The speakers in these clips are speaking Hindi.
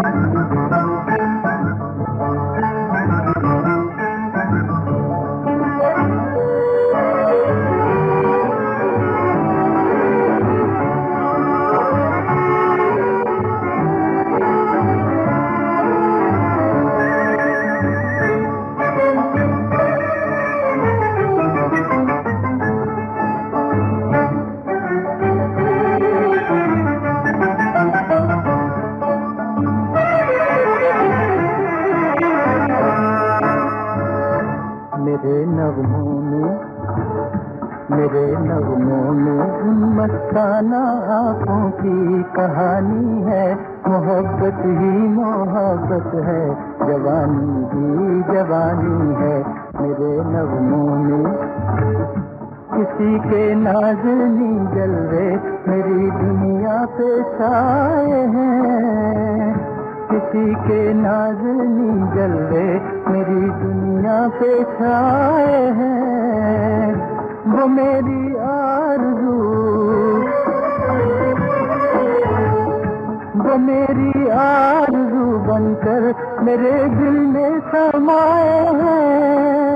मेरे नगमों में उन मस्ताना आँखों की कहानी है। मोहब्बत ही मोहब्बत है, जवानी ही जवानी है। मेरे नगमों में किसी के नाज़नी जलवे मेरी दुनिया पे छाए हैं। किसी के नाज़नी जलवे मेरी दुनिया पे छाए हैं। वो मेरी आरज़ू, वो मेरी आरज़ू बनकर मेरे दिल में समाए हैं।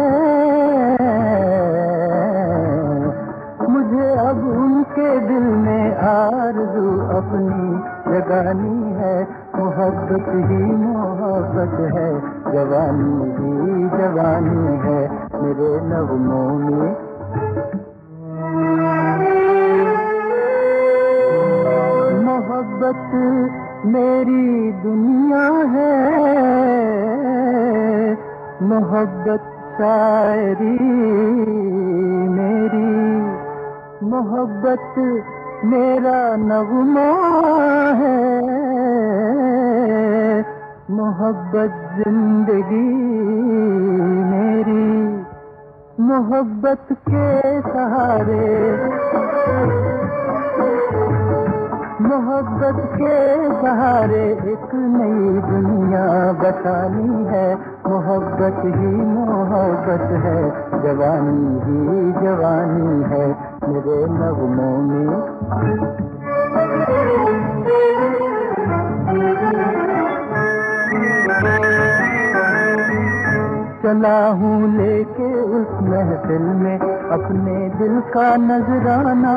मुझे अब उनके दिल में आरज़ू अपनी जगानी है। मोहब्बत ही मोहब्बत है, जवानी ही जवानी है। मेरे नगमों में मोहब्बत मेरी दुनिया है। मोहब्बत शायरी मेरी, मोहब्बत मेरा नगमा है। मोहब्बत जिंदगी मेरी, मोहब्बत के सहारे, मोहब्बत के सहारे एक नई दुनिया बसानी है। मोहब्बत ही मोहब्बत है, जवानी ही जवानी है। मेरे नगमों में चला हूँ लेके उस महफिल में अपने दिल का नजराना।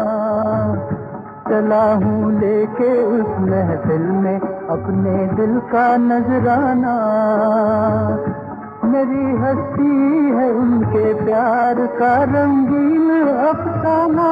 चला हूँ लेके उस महफिल में अपने दिल का नजराना। मेरी हस्ती है उनके प्यार का रंगीन अफसाना।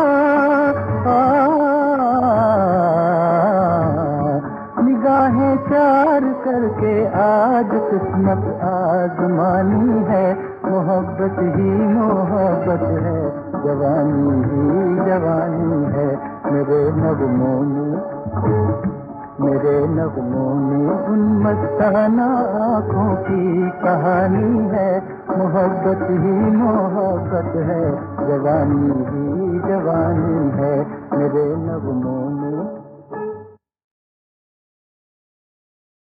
निगाहें चार करके आज किस्मत आजमानी है। मोहब्बत ही मोहब्बत है, जवानी ही जवानी है। मेरे नगमों में, मेरे नगमों में उन मस्ताना आँखों की कहानी है। मोहब्बत ही मोहब्बत है, जवानी ही जवानी है। मेरे नगमों में